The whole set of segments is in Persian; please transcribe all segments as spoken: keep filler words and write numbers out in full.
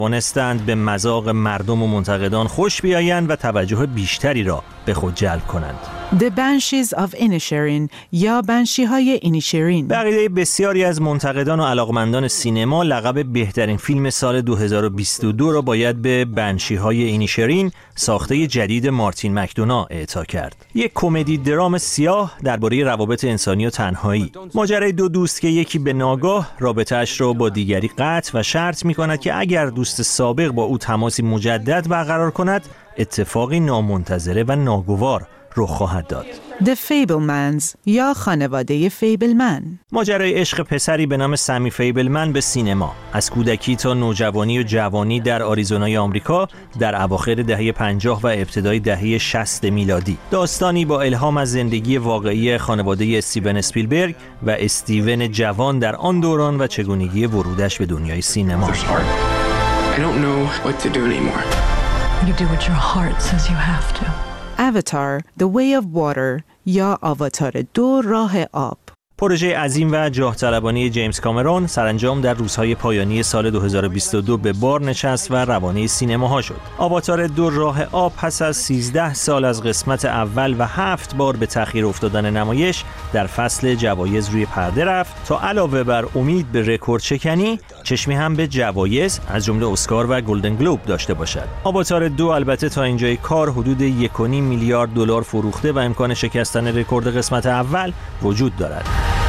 توانستند به مذاق مردم و منتقدان خوش بیایند و توجه بیشتری را به خود جلب کنند. The Banshees of Inisherin یا بنشی‌های اینیشرین. به عقیده بسیاری از منتقدان و علاقمندان سینما، لقب بهترین فیلم سال دو هزار و بیست و دو را باید به بنشی‌های اینیشرین، ساخته جدید مارتین مکدونا اعطا کرد. یک کمدی درام سیاه درباره روابط انسانی و تنهایی. ماجرای دو دوست که یکی به ناگاه رابطه‌اش را با دیگری قطع و شرط می‌کند که اگر دوست سابق با او تماسی مجدد برقرار کند، اتفاقی نامنتظره و ناگوار رخ خواهد داد. The Fablemans یا خانواده فیبلمن. ماجرای عشق پسری به نام سمی فیبلمن به سینما، از کودکی تا نوجوانی و جوانی در آریزونای آمریکا در اواخر دهه پنجاه و ابتدای دهه شصت میلادی. داستانی با الهام از زندگی واقعی خانواده استیون اسپیلبرگ و استیون جوان در آن دوران و چگونگی ورودش به دنیای سینما. I don't know what to do anymore. You do what your heart says you have to. Avatar The Way of Water یا آواتار دو راه آب. پروژه عظیم و جاه طلبانه جیمز کامرون سرانجام در روزهای پایانی سال دو هزار و بیست و دو به بار نشست و روانه سینماها شد. آواتار دو راه آب پس از سیزده سال از قسمت اول و هفت بار به تأخیر افتادن نمایش در فصل جوایز روی پرده رفت تا علاوه بر امید به رکورد شکنی، چشمی هم به جوایز از جمله اسکار و گلدن گلوب داشته باشد. آواتار دو البته تا اینجای کار حدود یک و نیم میلیارد دلار فروخته و امکان شکستن رکورد قسمت اول وجود دارد.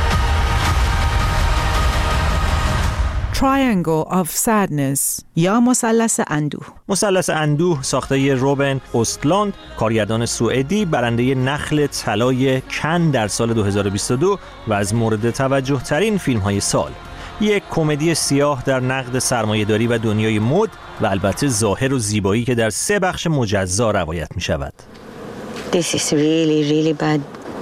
Triangle of Sadness یا مثلث اندوه. مثلث اندوه ساخته روبن اوستلاند، کارگردان سوئدی، برنده نخل طلای کن در سال دو هزار و بیست و دو و از مورد توجه ترین فیلم های سال. یک کمدی سیاه در نقد سرمایه‌داری و دنیای مد و البته ظاهر و زیبایی که در سه بخش مجزا روایت می شود. This is really really bad.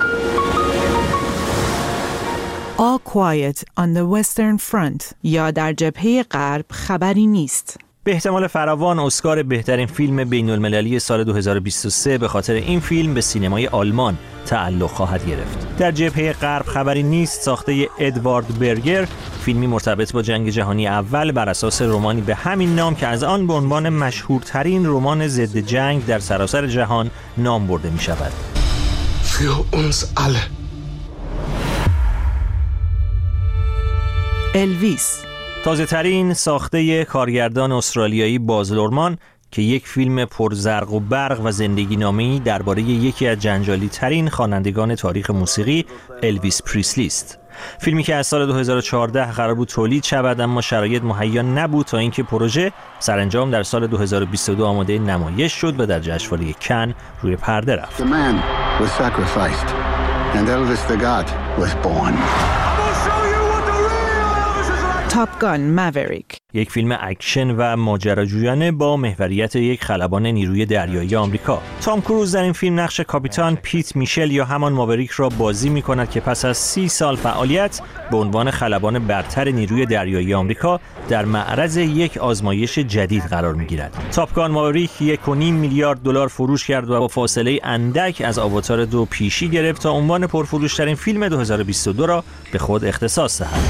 All Quiet on the Western Front یا در جبهه غرب خبری نیست. به احتمال فراوان اسکار بهترین فیلم بین‌المللی سال دو هزار و بیست و سه به خاطر این فیلم به سینمای آلمان تعلق خواهد گرفت. در جبهه غرب خبری نیست ساخته ادوارد برگر، فیلمی مرتبط با جنگ جهانی اول بر اساس رمانی به همین نام که از آن به عنوان مشهورترین رمان ضد جنگ در سراسر جهان نام برده می شود. Für uns alle. الویس، تازه ترین ساخته کارگردان استرالیایی باز لورمان که یک فیلم پرزرق و برق و زندگی نامه‌ای درباره یکی از جنجالی ترین خوانندگان تاریخ موسیقی، الویس پریسلی است. فیلمی که از سال دو هزار و چهارده قرار بود تولید شود اما شرایط مهیا نبود تا اینکه پروژه سرانجام در سال دو هزار و بیست و دو آماده نمایش شد و در جشنواره کن روی پرده رفت. The man was sacrificed and Elvis the God was born. تاپ گان ماوریک، یک فیلم اکشن و ماجراجویانه با محوریت یک خلبان نیروی دریایی آمریکا. تام کروز در این فیلم نقش کاپیتان پیت میشل یا همان ماوریک را بازی می‌کند که پس از سی سال فعالیت به عنوان خلبان برتر نیروی دریایی آمریکا در معرض یک آزمایش جدید قرار می‌گیرد. تاپ گان ماوریک یک و نیم میلیارد دلار فروش کرد و با فاصله اندک از آواتار دو پیشی گرفت تا عنوان پرفروش‌ترین فیلم دو هزار و بیست و دو را به خود اختصاص دهد.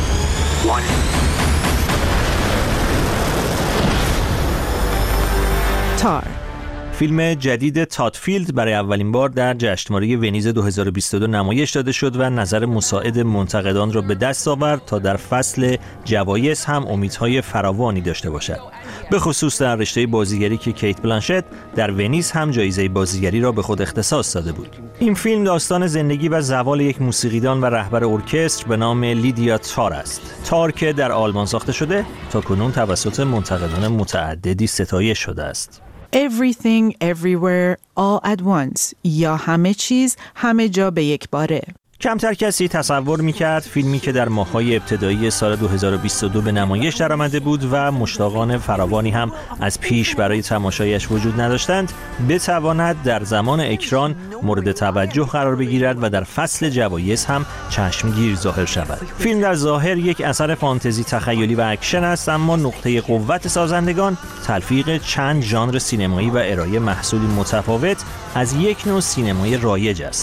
تار، فیلم جدید تادفیلد برای اولین بار در جشنواره ونیز دو هزار و بیست و دو نمایش داده شد و نظر مساعد منتقدان را به دست آورد تا در فصل جوایز هم امیدهای فراوانی داشته باشد. به خصوص در رشته بازیگری که کیت بلانشت در ونیز هم جایزه بازیگری را به خود اختصاص داده بود. این فیلم داستان زندگی و زوال یک موسیقیدان و رهبر ارکستر به نام لیدیا تار است. تار که در آلمان ساخته شده تا کنون توسط منتقدان متعددی ستایش شده است. Everything Everywhere All at Once یا همه چیز همه جا به یک باره. کمتر کسی تصور میکرد فیلمی که در ماه‌های ابتدایی سال دو هزار و بیست و دو به نمایش درآمده بود و مشتاقان فراوانی هم از پیش برای تماشایش وجود نداشتند، بتواند در زمان اکران مورد توجه قرار بگیرد و در فصل جوایز هم چشمگیر ظاهر شود. فیلم در ظاهر یک اثر فانتزی تخیلی و اکشن است، اما نقطه قوت سازندگان تلفیق چند ژانر سینمایی و ارائه محصولی متفاوت از یک نوع سینمای رایج است.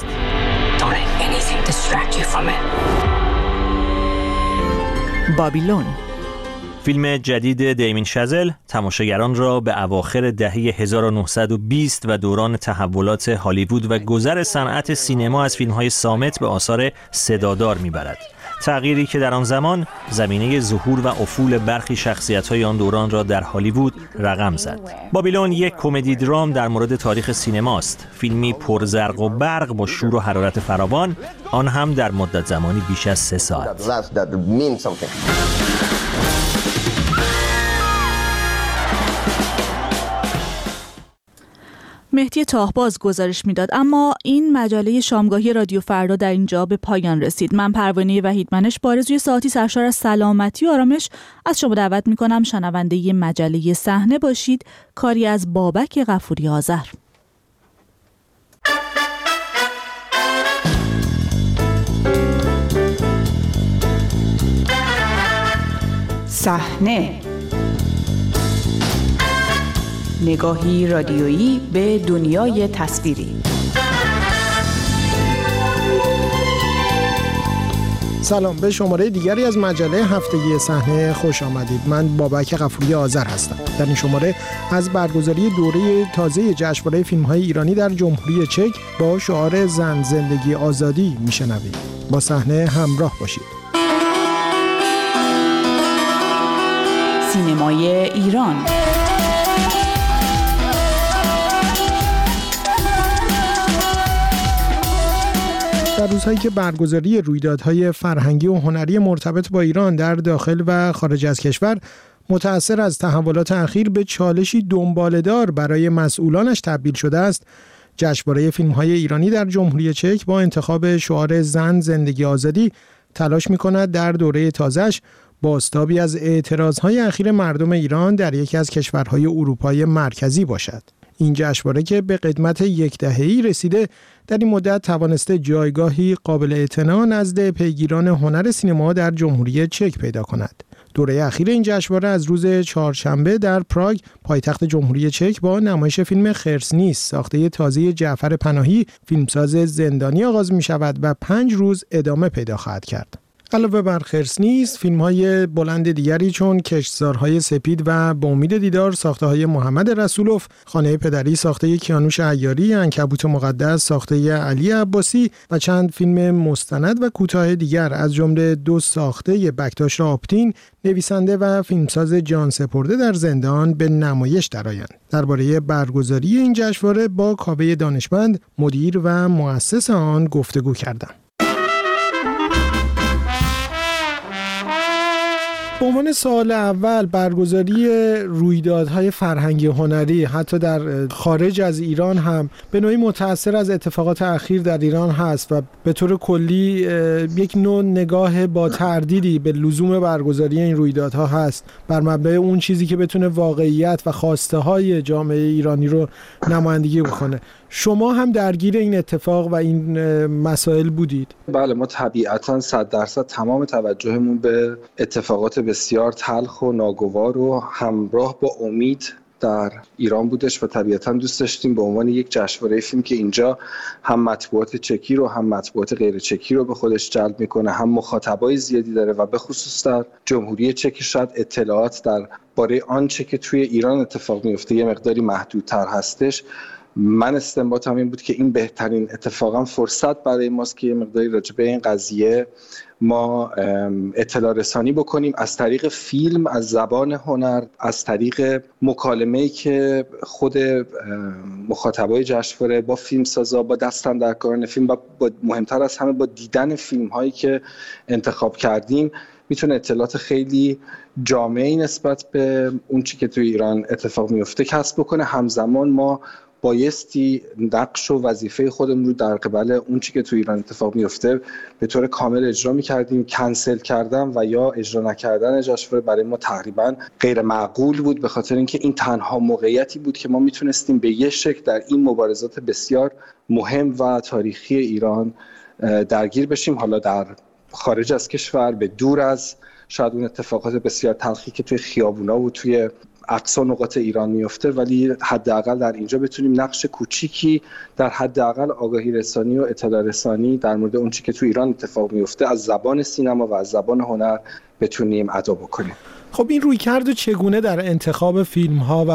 بابیلون، فیلم جدید دیمین شازل تماشاگران را به اواخر دهه هزار و نهصد و بیست و دوران تحولات هالیوود و گذر صنعت سینما از فیلم‌های صامت به آثار صدادار می‌برد. تغییری که در آن زمان زمینه ظهور و افول برخی شخصیت‌های آن دوران را در هالیوود رقم زد. بابیلون یک کمدی درام در مورد تاریخ سینماست. فیلمی پرزرق و برق با شور و حرارت فراوان، آن هم در مدت زمانی بیش از سه ساعت. مهدی تاهباز گزارش میداد. اما این مجله شامگاهی رادیو فردا در اینجا به پایان رسید. من پروانه وحیدمنش با آرزوی ساعتی سرشار از سلامتی و آرامش از شما دعوت میکنم شنونده مجله صحنه باشید. کاری از بابک غفوری آذر. صحنه، نگاهی رادیویی به دنیای تصویری. سلام، به شماره دیگری از مجله هفتگی صحنه خوش آمدید. من بابک غفوری آذر هستم. در این شماره از برگزاری دوره تازه جشنواره فیلم‌های ایرانی در جمهوری چک با شعار زن زندگی آزادی میشنوید. با صحنه همراه باشید. سینمای ایران. در روزهایی که برگزاری رویدادهای فرهنگی و هنری مرتبط با ایران در داخل و خارج از کشور متأثر از تحولات اخیر به چالشی دنباله‌دار برای مسئولانش تبدیل شده است، جشنواره فیلم‌های ایرانی در جمهوری چک با انتخاب شعار زن زندگی آزادی تلاش می‌کند در دوره تازه‌اش بازتابی از اعتراضهای اخیر مردم ایران در یکی از کشورهای اروپای مرکزی باشد. این جشنواره که به قدمت یک دهه‌ای رسیده، در این مدت توانسته جایگاهی قابل اعتنا نزد پیگیران هنر سینما در جمهوری چک پیدا کند. دوره اخیر این جشنواره از روز چهارشنبه در پراگ، پایتخت جمهوری چک، با نمایش فیلم خرس نیست ساخته تازه جعفر پناهی، فیلمساز زندانی، آغاز می شود و پنج روز ادامه پیدا خواهد کرد. علاوه بر خرس نیست، فیلم‌های بلند دیگری چون کشتزارهای سپید و با امید دیدار ساخته‌های محمد رسولوف، خانه پدری ساخته کیانوش عیاری، عنکبوت مقدس ساخته علی عباسی و چند فیلم مستند و کوتاه دیگر از جمله دو ساخته بکتاش آپتین، نویسنده و فیلمساز جان سپرده در زندان، به نمایش درآیند. درباره برگزاری این جشنواره با کاوه دانشمند، مدیر و مؤسس آن، گفتگو کردم. به عنوان سوال اول، برگزاری رویدادهای فرهنگی هنری حتی در خارج از ایران هم به نوعی متأثر از اتفاقات اخیر در ایران هست و به طور کلی یک نوع نگاه با تردیدی به لزوم برگزاری این رویدادها هست، بر مبنای اون چیزی که بتونه واقعیت و خواسته های جامعه ایرانی رو نمایندگی بکنه. شما هم درگیر این اتفاق و این مسائل بودید؟ بله، ما طبیعتاً صد درصد تمام توجهمون به اتفاقات بسیار تلخ و ناگوار و همراه با امید در ایران بودش و طبیعتاً دوست داشتیم به عنوان یک جشنواره فیلم که اینجا هم مطبوعات چکی رو هم مطبوعات غیر چکی رو به خودش جلب میکنه، هم مخاطبای زیادی داره و به خصوص در جمهوری چک شاید اطلاعات در باره آنچه که توی ایران اتفاق میفته یه مقداری محدودتر هستش. من استنباطم این بود که این بهترین اتفاقا فرصت برای ماست که یه مقداری راجع به این قضیه ما اطلاع رسانی بکنیم از طریق فیلم، از زبان هنر، از طریق مکالمه‌ای که خود مخاطبای جشنواره با فیلمسازا، با دستاندرکاران فیلم و مهمتر از همه با دیدن فیلم‌هایی که انتخاب کردیم میتونه اطلاعات خیلی جامعی نسبت به اون چی که توی ایران اتفاق میفته کسب بکنه. همزمان ما بایستی نقش و وظیفه خودمون رو در قبال اون چی که تو ایران اتفاق میفته به طور کامل اجرا میکردیم. کنسل کردن و یا اجرا نکردن جشنواره برای ما تقریبا غیر معقول بود، به خاطر اینکه این تنها موقعیتی بود که ما میتونستیم به یه شکل در این مبارزات بسیار مهم و تاریخی ایران درگیر بشیم، حالا در خارج از کشور، به دور از شاید اون اتفاقات بسیار تلخی که توی خیابونا و توی اقصا نقاط ایران میفته، ولی حداقل در اینجا بتونیم نقش کوچیکی در حداقل آگاهی رسانی و اطلاع رسانی در مورد اون چیزی که تو ایران اتفاق میفته از زبان سینما و از زبان هنر بتونیم ادا بکنیم. خب این رویکرد چگونه در انتخاب فیلم‌ها و